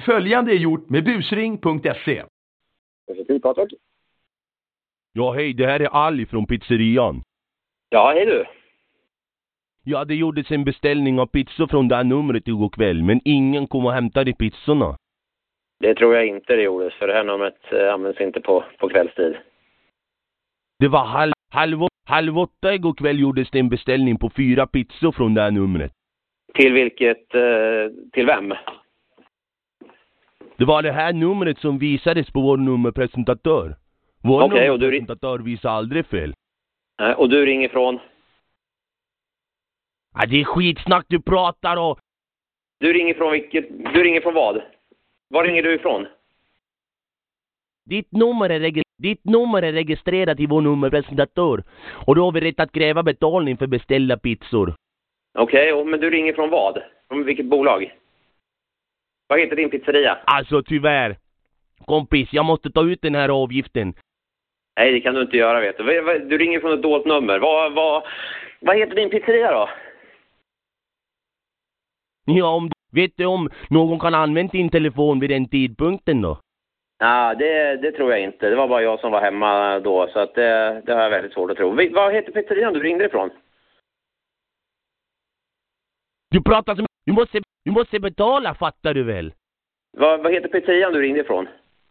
Följande är gjort med busring.se. Patrik. Ja, hej, det här är Ali från pizzerian. Ja, hej du. Ja, det gjordes en beställning av pizza från det här numret igår kväll, men ingen kom och hämtade pizzorna. Det tror jag inte det gjordes, för det här numret används inte på kvällstid. Det var halv åtta igår kväll gjordes det en beställning på 4 pizzor från det här numret. Till vilket, till vem? Det var det här numret som visades på vår nummerpresentatör. Vår nummerpresentatör visar aldrig fel. Och du ringer från? Ja, det är skitsnack du pratar och... Du ringer från vad? Var ringer du ifrån? Ditt nummer är registrerat i vår nummerpresentatör. Och då har vi rätt att kräva betalning för beställda pizzor. Okej, men du ringer från vad? Från vilket bolag? Vad heter din pizzeria? Alltså tyvärr. Kompis, jag måste ta ut den här avgiften. Nej, det kan du inte göra, vet du. Du ringer från ett dolt nummer. Vad heter din pizzeria då? Ja, vet du om någon kan använda din telefon vid den tidpunkten då? Ja, det tror jag inte. Det var bara jag som var hemma då, så att det har jag väldigt svårt att tro. Vad heter pizzerian du ringde ifrån? Du pratar som... Du måste betala, fattar du väl? Vad heter pizzerian du ringde ifrån?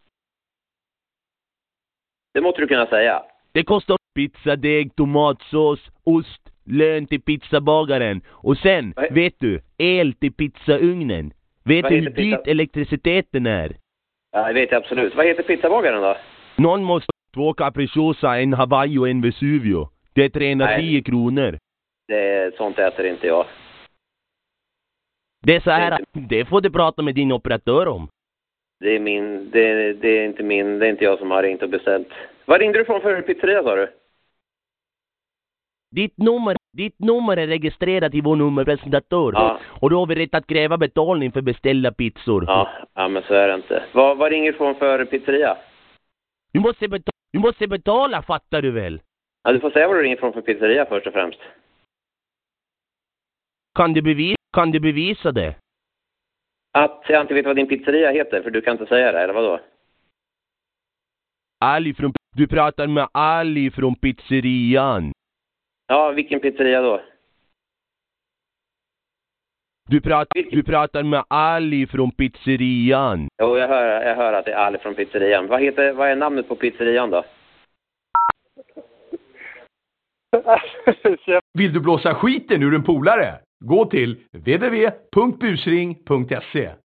Det måste du kunna säga. Det kostar pizzadeg, tomatsås, ost, lön till pizzabagaren. Och sen, vet du, el till pizzaugnen. Vet du hur dyrt elektriciteten är? Ja, det vet jag absolut. Vad heter pizzabagaren då? Någon måste 2 capricciosa, en Hawaii och en Vesuvio. Det är 310 kronor. Sånt äter inte jag. Det är så här, det får du prata med din operatör om. Det är inte jag som har ringt och beställt. Vad ringde du från för pizzeria, sa du? Ditt nummer är registrerat i vår nummerpresentatör. Ja. Och då har vi rätt att kräva betalning för beställda pizzor. Ja, men så är det inte. Vad ringer du från för pizzeria? Du måste betala, fattar du väl? Ja, du får säga vad du ringer från för pizzeria först och främst. Kan du bevisa det? Att jag inte vet vad din pizzeria heter, för du kan inte säga det, eller vadå? Du pratar med Ali från pizzerian. Ja, vilken pizzeria då? Du pratar med Ali från pizzerian. Jo, jag hör att det är Ali från pizzerian. Vad är namnet på pizzerian då? Vill du blåsa skiten ur en polare? Gå till www.busring.se.